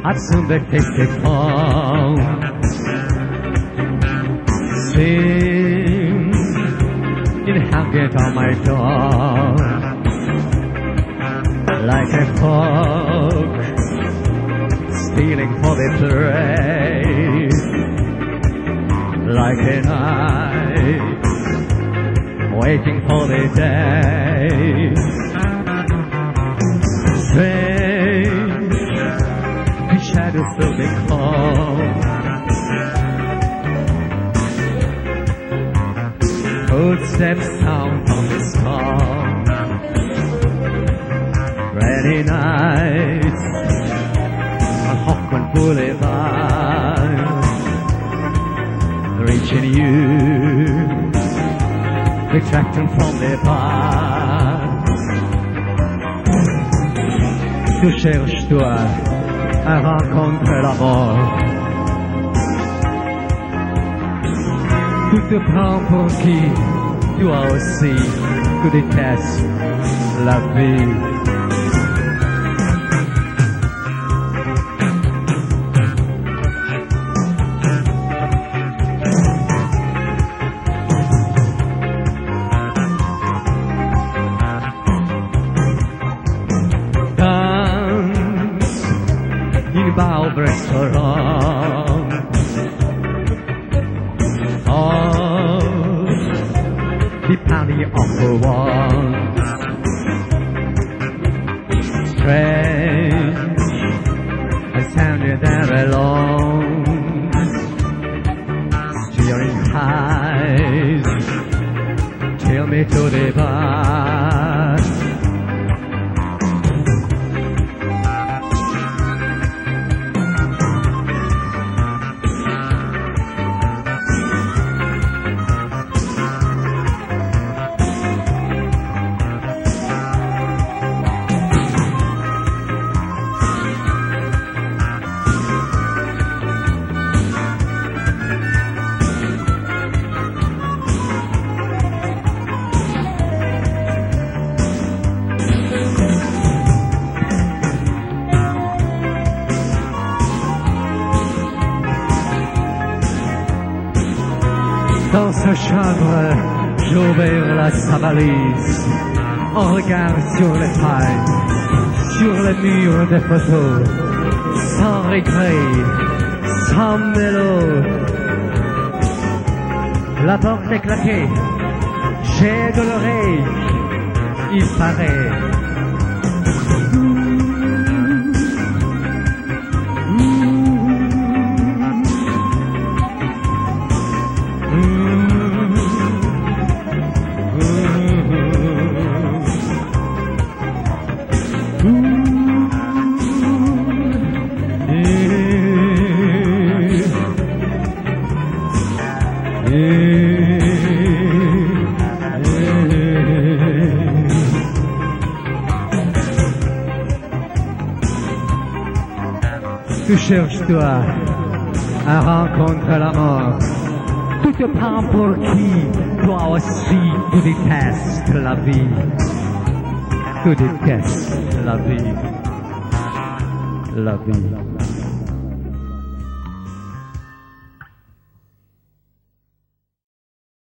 As-tu détesté fort? Sin, it hangeth on my door, like a fog, stealing for the prey, like a night, waiting for the day. Strange, the shadows of the cold, footsteps sound on the storm. Rainy nights on Hoffman Boulevard, reaching you, retracting from the bar. Tu cherches toi à rencontrer la mort. Tu te prends pour qui? Toi aussi, tu détestes la vie. In bar of restaurant, the party of the ones. Strange, I sounded there alone, steering eyes, tell me to the bar. Dans sa chambre, j'ouvre sa valise. On regarde sur les pailles, sur le mur des photos, sans regret, sans mélo. La porte est claquée, j'ai de l'oreille, il paraît. Tu cherches toi à rencontrer la mort. Tu te prends pour qui? Toi aussi tu détestes la vie. Tu détestes la vie. La vie.